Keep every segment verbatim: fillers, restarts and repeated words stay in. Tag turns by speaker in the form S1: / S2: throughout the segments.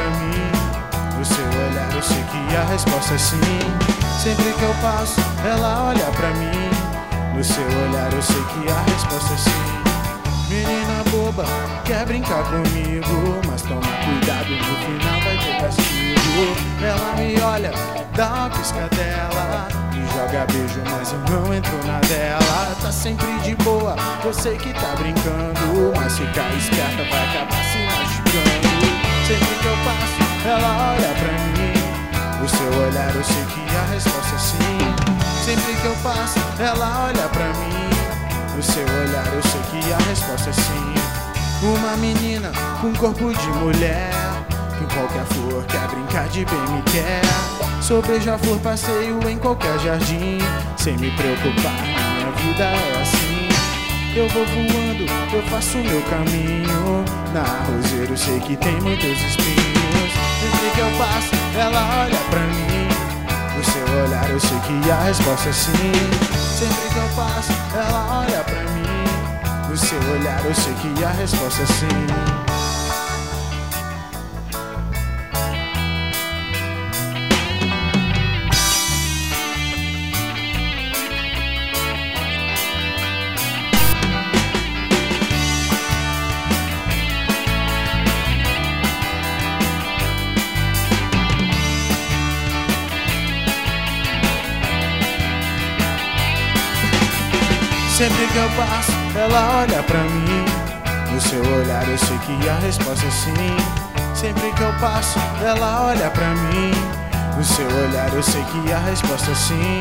S1: mim. No seu olhar eu sei que a resposta é sim. Sempre que eu passo, ela olha pra mim. No seu olhar eu sei que a resposta é sim. Menina boba, quer brincar comigo, mas toma cuidado, no final vai ter castigo. Ela me olha, dá uma piscadela, me joga beijo, mas eu não entro na dela. Tá sempre de boa, eu sei que tá brincando, mas ficar esperta vai acabar se machucando. Sempre que eu passo, ela olha pra mim. No seu olhar eu sei que a resposta é sim. Sempre que eu passo, ela olha pra mim. No seu olhar eu sei que a resposta é sim. Uma menina com corpo de mulher, que em qualquer flor quer brincar de bem me quer. Sou beija-flor, passeio em qualquer jardim, sem me preocupar, minha vida é assim. Eu vou voando, eu faço o meu caminho. Na roseira eu sei que tem muitos espinhos. Sempre que eu passo, ela olha pra mim. No seu olhar eu sei que a resposta é sim. Sempre que eu passo, ela olha pra mim. No seu olhar eu sei que a resposta é sim. Sempre que eu passo, ela olha pra mim. No seu olhar eu sei que a resposta é sim. Sempre que eu passo, ela olha pra mim. No seu olhar eu sei que a resposta é sim.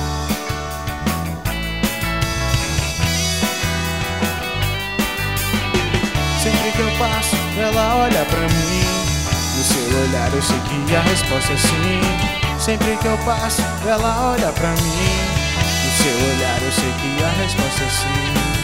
S1: Sempre que eu passo, ela olha pra mim. No seu olhar eu sei que a resposta é sim. Sempre que eu passo, ela olha pra mim. No seu olhar eu sei que a resposta é sim.